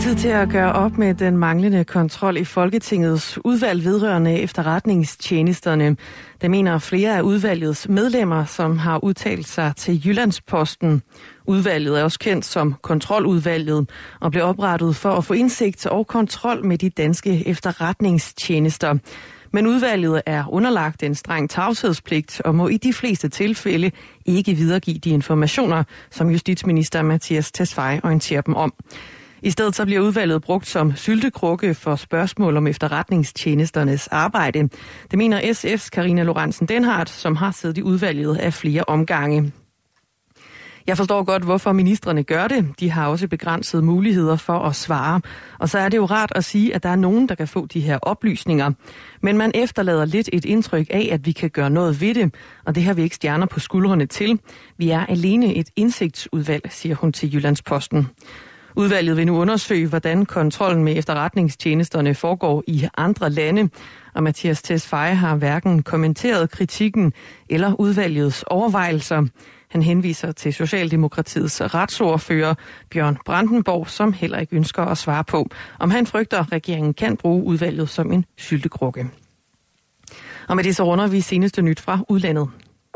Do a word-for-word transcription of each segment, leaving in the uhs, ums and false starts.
Tid til at gøre op med den manglende kontrol i Folketingets udvalg vedrørende efterretningstjenesterne. Det mener flere af udvalgets medlemmer, som har udtalt sig til Jyllandsposten. Udvalget er også kendt som kontroludvalget og blev oprettet for at få indsigt og kontrol med de danske efterretningstjenester. Men udvalget er underlagt en streng tavshedspligt og må i de fleste tilfælde ikke videregive de informationer, som justitsminister Mattias Tesfaye orienterer dem om. I stedet så bliver udvalget brugt som syltekrukke for spørgsmål om efterretningstjenesternes arbejde. Det mener S F's Karina Lorentzen Dehnhardt, som har siddet i udvalget af flere omgange. Jeg forstår godt, hvorfor ministrene gør det. De har også begrænsede muligheder for at svare. Og så er det jo rart at sige, at der er nogen, der kan få de her oplysninger. Men man efterlader lidt et indtryk af, at vi kan gøre noget ved det. Og det har vi ikke stjerner på skuldrene til. Vi er alene et indsigtsudvalg, siger hun til Jyllandsposten. Udvalget vil nu undersøge, hvordan kontrollen med efterretningstjenesterne foregår i andre lande, og Mattias Tesfaye har hverken kommenteret kritikken eller udvalgets overvejelser. Han henviser til Socialdemokratiets retsordfører Bjørn Brandenborg, som heller ikke ønsker at svare på, om han frygter, at regeringen kan bruge udvalget som en syltekrukke. Og med det så runder vi seneste nyt fra udlandet.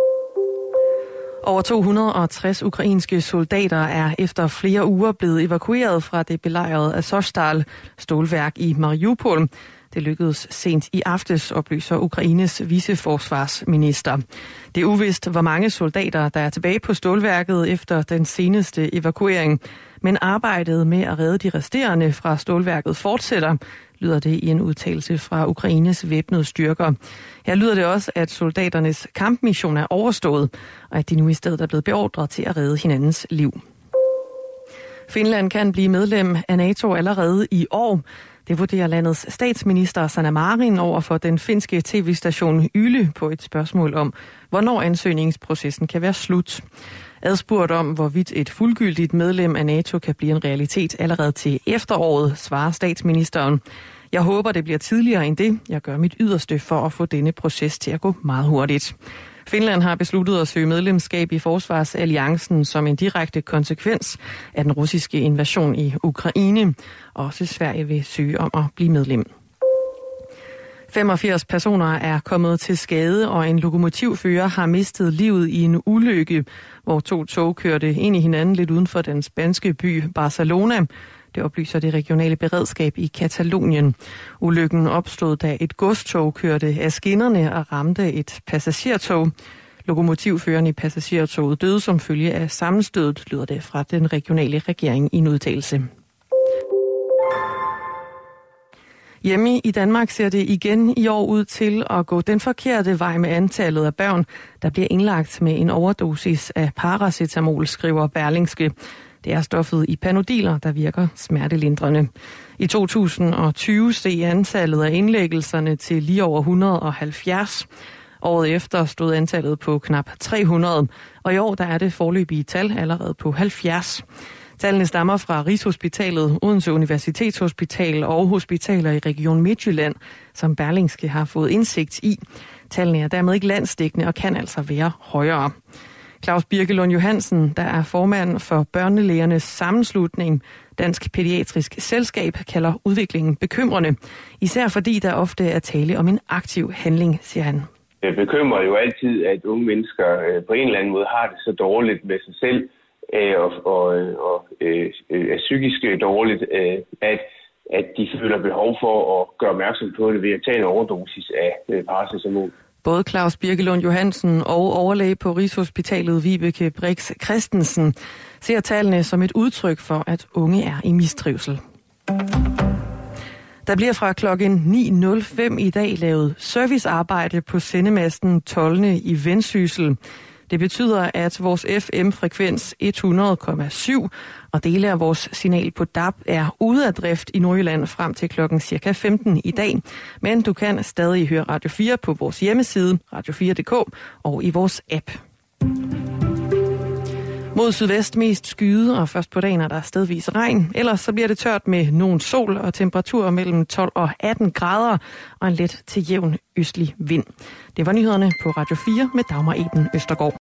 Over to hundrede og tres ukrainske soldater er efter flere uger blevet evakueret fra det belejrede Azovstal stålværk i Mariupol. Det lykkedes sent i aftes, oplyser Ukraines viceforsvarsminister. Det er uvist, hvor mange soldater, der er tilbage på stålværket efter den seneste evakuering. Men arbejdet med at redde de resterende fra stålværket fortsætter, lyder det i en udtalelse fra Ukraines væbnede styrker. Her lyder det også, at soldaternes kampmission er overstået, og at de nu i stedet er blevet beordret til at redde hinandens liv. Finland kan blive medlem af NATO allerede i år. Det vurderer landets statsminister Sanna Marin over for den finske tv-station Yle på et spørgsmål om, hvornår ansøgningsprocessen kan være slut. Adspurgt om, hvorvidt et fuldgyldigt medlem af NATO kan blive en realitet allerede til efteråret, svarer statsministeren. Jeg håber, det bliver tidligere end det. Jeg gør mit yderste for at få denne proces til at gå meget hurtigt. Finland har besluttet at søge medlemskab i Forsvarsalliancen som en direkte konsekvens af den russiske invasion i Ukraine. Også Sverige vil søge om at blive medlem. femogfirs personer er kommet til skade, og en lokomotivfører har mistet livet i en ulykke, hvor to tog kørte ind i hinanden lidt uden for den spanske by Barcelona. Det oplyser det regionale beredskab i Katalonien. Ulykken opstod, da et godstog kørte af skinnerne og ramte et passagertog. Lokomotivføreren i passagertoget døde som følge af sammenstødet, lyder det fra den regionale regering i en udtalelse. Hjemme i Danmark ser det igen i år ud til at gå den forkerte vej med antallet af børn, der bliver indlagt med en overdosis af paracetamol, skriver Berlingske. Det er stoffet i Panodiler, der virker smertelindrende. I to tusind og tyve steg antallet af indlæggelserne til lige over et hundrede og halvfjerds. Året efter stod antallet på knap tre hundrede, og i år der er det foreløbige tal allerede på halvfjerds. Tallene stammer fra Rigshospitalet, Odense Universitetshospital og hospitaler i Region Midtjylland, som Berlingske har fået indsigt i. Tallene er dermed ikke landsdækkende og kan altså være højere. Claus Birkelund Johansen, der er formand for Børnelægernes Sammenslutning, Dansk Pædiatrisk Selskab, kalder udviklingen bekymrende. Især fordi der ofte er tale om en aktiv handling, siger han. Det bekymrer jo altid, at unge mennesker på en eller anden måde har det så dårligt med sig selv, og, og, og er psykisk dårligt, at, at de føler behov for at gøre opmærksom på det ved at tage en overdosis af paracetamol. Både Claus Birkelund Johansen og overlæge på Rigshospitalet Vibeke Brix Christensen ser tallene som et udtryk for, at unge er i mistrivsel. Der bliver fra klokken ni nul fem i dag lavet servicearbejde på sendemasten Tolne i Vendsyssel. Det betyder, at vores F M-frekvens hundrede komma syv og dele af vores signal på D A B er ude af drift i Nordjylland frem til klokken cirka femten i dag. Men du kan stadig høre Radio fire på vores hjemmeside, radio fire punktum d k og i vores app. Mod sydvest mest skyde, og først på dagen er der stedvis regn. Ellers så bliver det tørt med nogen sol og temperaturer mellem tolv og atten grader og en let til jævn østlig vind. Det var nyhederne på Radio fire med Dagmar Eben Østergaard.